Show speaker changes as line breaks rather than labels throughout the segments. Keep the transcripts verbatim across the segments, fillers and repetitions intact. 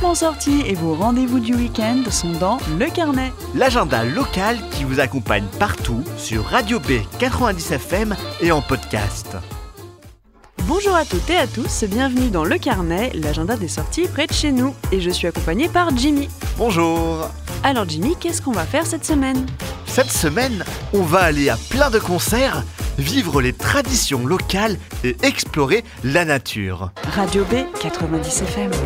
sont sortis et vos rendez-vous du week-end sont dans Le Carnet.
L'agenda local qui vous accompagne partout sur Radio B quatre-vingt-dix F M et en podcast.
Bonjour à toutes et à tous, bienvenue dans Le Carnet, l'agenda des sorties près de chez nous. Et je suis accompagnée par Jimmy.
Bonjour.
Alors Jimmy, qu'est-ce qu'on va faire cette semaine ?
Cette semaine, on va aller à plein de concerts, vivre les traditions locales et explorer la nature.
Radio B quatre-vingt-dix F M.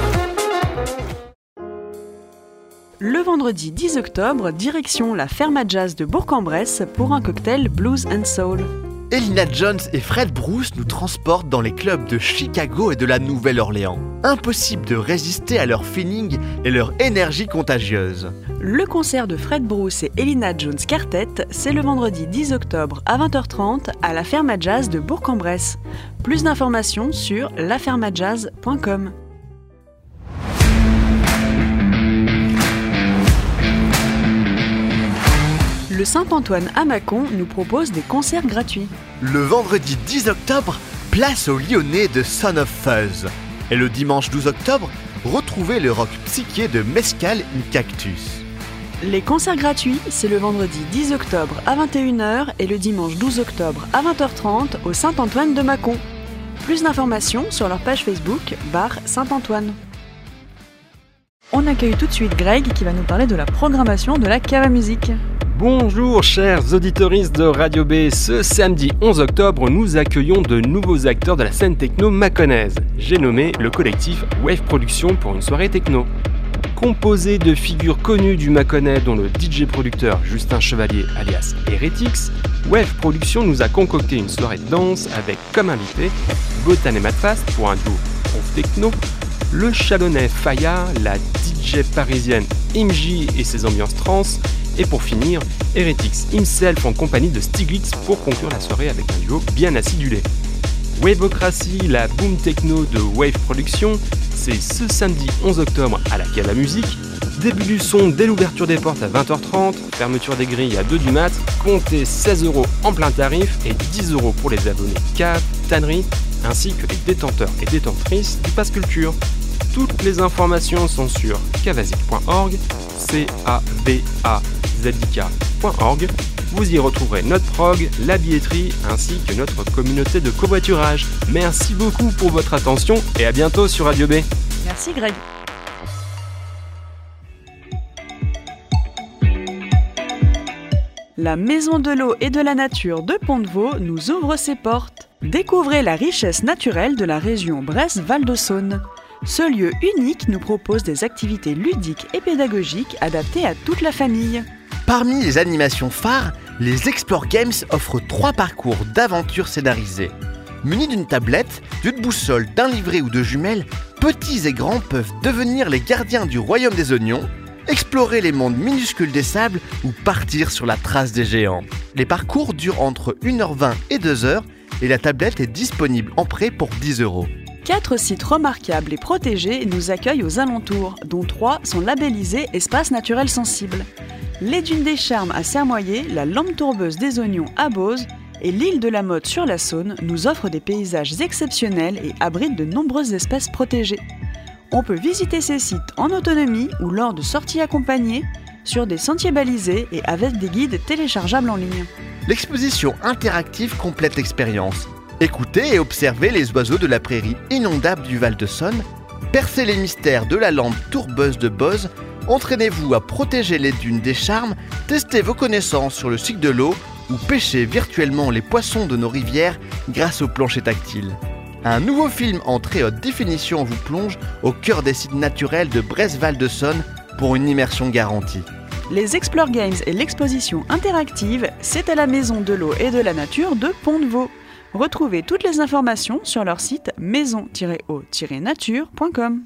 Le vendredi dix octobre, direction la Ferma Jazz de Bourg-en-Bresse pour un cocktail Blues and Soul.
Elina Jones et Fred Bruce nous transportent dans les clubs de Chicago et de la Nouvelle-Orléans. Impossible de résister à leur feeling et leur énergie contagieuse.
Le concert de Fred Bruce et Elina Jones Quartet, c'est le vendredi dix octobre à vingt heures trente à la Ferma Jazz de Bourg-en-Bresse. Plus d'informations sur la ferma jazz point com. Le Saint-Antoine à Mâcon nous propose des concerts gratuits.
Le vendredi dix octobre, place au Lyonnais de Son of Fuzz. Et le dimanche douze octobre, retrouvez le rock psyché de Mescal in Cactus.
Les concerts gratuits, c'est le vendredi dix octobre à vingt et une heures et le dimanche douze octobre à vingt heures trente au Saint-Antoine de Mâcon. Plus d'informations sur leur page Facebook, bar Saint-Antoine. On accueille tout de suite Greg qui va nous parler de la programmation de la Cave à Musique.
Bonjour chers auditeuristes de Radio B, ce samedi onze octobre, nous accueillons de nouveaux acteurs de la scène techno mâconnaise. J'ai nommé le collectif Wave Production pour une soirée techno. Composé de figures connues du Mâconnais dont le D J-producteur Justin Chevalier alias Heretics, Wave Production nous a concocté une soirée de danse avec comme invité Botan et Madfast pour un duo prof techno, le Chalonnais Faya, la D J parisienne Imji et ses ambiances trans, et pour finir, Heretics himself en compagnie de Stiglitz pour conclure la soirée avec un duo bien acidulé. Wavocracy, la boom techno de Wave Production, c'est ce samedi onze octobre à la Cave à Musique. Début du son dès l'ouverture des portes à vingt heures trente, fermeture des grilles à deux du mat, comptez seize euros en plein tarif et dix euros pour les abonnés cave, tannerie, ainsi que les détenteurs et détentrices du Pass Culture. Toutes les informations sont sur cavazic point org, c a v a z i k point org. Vous y retrouverez notre prog, la billetterie, ainsi que notre communauté de covoiturage. Merci beaucoup pour votre attention et à bientôt sur Radio B.
Merci Greg. La Maison de l'eau et de la nature de Pont-de-Vaux nous ouvre ses portes. Découvrez la richesse naturelle de la région Bresse-Val de Saône. Ce lieu unique nous propose des activités ludiques et pédagogiques adaptées à toute la famille.
Parmi les animations phares, les Explore Games offrent trois parcours d'aventure scénarisés. Munis d'une tablette, d'une boussole, d'un livret ou de jumelles, petits et grands peuvent devenir les gardiens du royaume des oignons, explorer les mondes minuscules des sables ou partir sur la trace des géants. Les parcours durent entre une heure vingt et deux heures et la tablette est disponible en prêt pour dix euros.
Quatre sites remarquables et protégés nous accueillent aux alentours, dont trois sont labellisés Espaces naturels sensibles. Les dunes des Charmes à Sermoyer, la lampe tourbeuse des oignons à Beauce et l'île de la Motte sur la Saône nous offrent des paysages exceptionnels et abritent de nombreuses espèces protégées. On peut visiter ces sites en autonomie ou lors de sorties accompagnées, sur des sentiers balisés et avec des guides téléchargeables en ligne.
L'exposition interactive complète l'expérience. Écoutez et observez les oiseaux de la prairie inondable du Val de Saône, percez les mystères de la lampe tourbeuse de Beauce, entraînez-vous à protéger les dunes des Charmes, testez vos connaissances sur le cycle de l'eau ou pêchez virtuellement les poissons de nos rivières grâce au plancher tactile. Un nouveau film en très haute définition vous plonge au cœur des sites naturels de Bresse-Val de Saône pour une immersion garantie.
Les Explore Games et l'exposition interactive, c'est à la Maison de l'eau et de la nature de Pont-de-Vaux. Retrouvez toutes les informations sur leur site maison tiret eau tiret nature point com.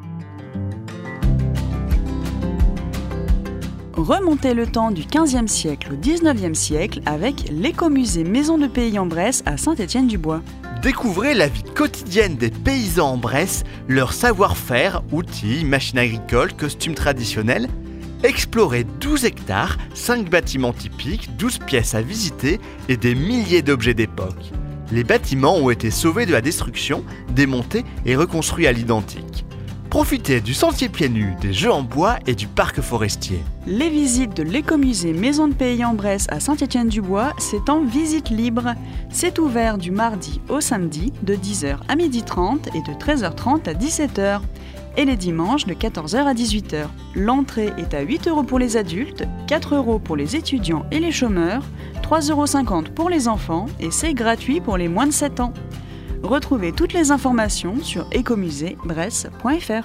Remontez le temps du quinzième siècle au dix-neuvième siècle avec l'écomusée Maison de Pays en Bresse à Saint-Étienne-du-Bois.
Découvrez la vie quotidienne des paysans en Bresse, leur savoir-faire, outils, machines agricoles, costumes traditionnels. Explorez douze hectares, cinq bâtiments typiques, douze pièces à visiter et des milliers d'objets d'époque. Les bâtiments ont été sauvés de la destruction, démontés et reconstruits à l'identique. Profitez du sentier pieds nus, des jeux en bois et du parc forestier.
Les visites de l'écomusée Maison de Pays en Bresse à Saint-Étienne-du-Bois, c'est en visite libre. C'est ouvert du mardi au samedi de dix heures à midi trente et de treize heures trente à dix-sept heures. Et les dimanches de quatorze heures à dix-huit heures. L'entrée est à huit euros pour les adultes, quatre euros pour les étudiants et les chômeurs, trois euros cinquante pour les enfants et c'est gratuit pour les moins de sept ans. Retrouvez toutes les informations sur écomusée bresse point f r.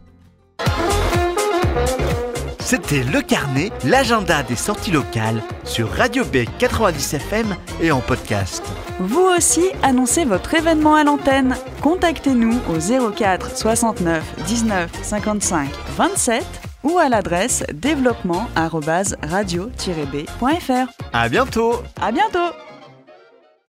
C'était Le Carnet, l'agenda des sorties locales sur Radio B quatre-vingt-dix F M et en podcast.
Vous aussi, annoncez votre événement à l'antenne. Contactez-nous au zéro quatre soixante-neuf dix-neuf cinquante-cinq vingt-sept ou à l'adresse développement arobase radio tiret b point f r.
À bientôt.
À bientôt.